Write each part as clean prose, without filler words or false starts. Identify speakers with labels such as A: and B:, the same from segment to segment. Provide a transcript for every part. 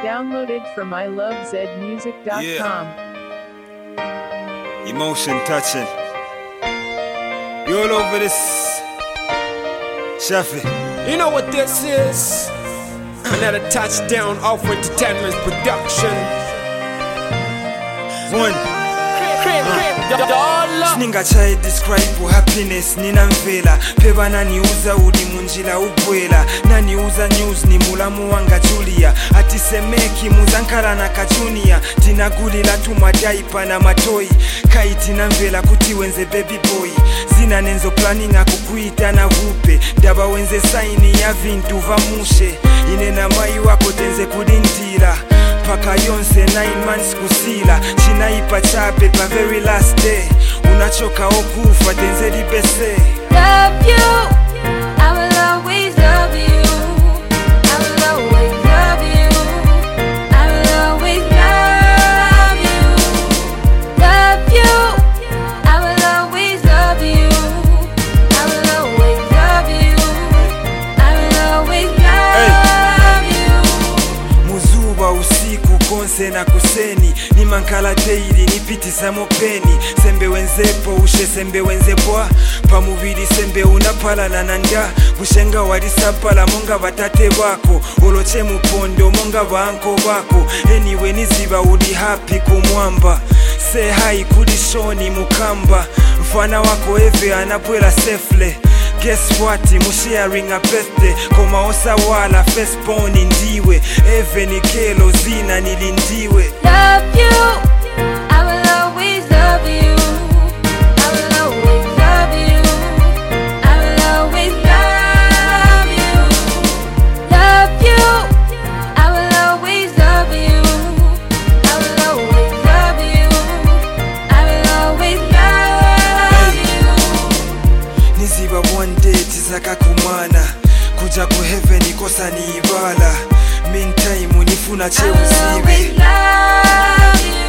A: Downloaded from ilovezmusic.com.
B: Emotion touching. You all over this, Shafi.
C: You know what this is? Another touchdown off entertainment production.
B: One. Sninga chai describe happiness nina mvela peba naniuza udi munjila ubwela naniuza news ni mulamu wanga Julia atisemeki muzankara na kajunia tinagulila tumadaipa na matoi kaiti na mvela kuti wenze baby boy zina nenzo planning akukuita na vupe daba wenze saini ya vintu vamushe inena mai wako tenze kudindira paka yonse 9 months kusila chinaipa chape pa very last day unachoka okufa tenze libese.
D: Love you, I will always love you. I will always love you. I will always love you. Love you, I will always love you. I will always love you. I will always love you.
B: Muzuba usiku konse na kuseni ni mankala daily nipitisa mopeni sembe wenzepo ushe sembe wenzepwa pamubiri sembe unapala na nanda bushenga walisapala monga batate bako oloche mupondo monga banko bako anyway niziba uli happy kumwamba say hi kudi shoni mukamba mfana wako eve anapwela safely. Guess what, mu sharing a birthday koma osa wala firstborn ndiwe eve ni kelo zina nilindiwe.
D: Love you, I will always love you. I will always love you. I will always love you. Love you, I will always love you. I will always love you. I will always love you.
B: Niziba one day tizaka kumana kuja ku heaven ikosa ni ibala meantime nifuna
D: I will
B: cheuzibe
D: always love you.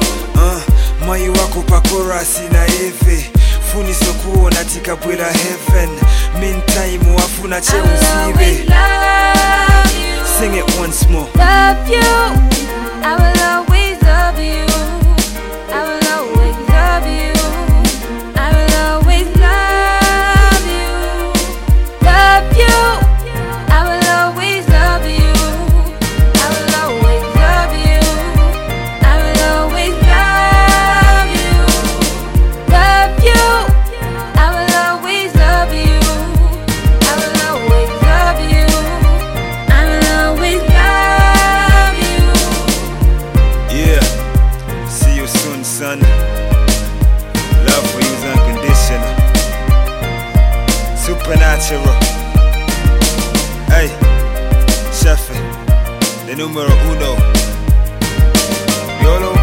B: mai wako pakorasi na eve funi sokuona tikabwela heaven meantime wafuna
D: I will always
B: cheuzibe.
D: love you.
B: Sing it once more.
D: Love you, I will always love you. I will always love you. I will always love you. Love you, I will always love you. I will always love you. I will always love you. Love you, I will always love you. I will always love you. I will always love you.
B: Yeah, see you soon, son. Love for you is unconditional, supernatural. Hey, Shafi, the numero uno. Yolo.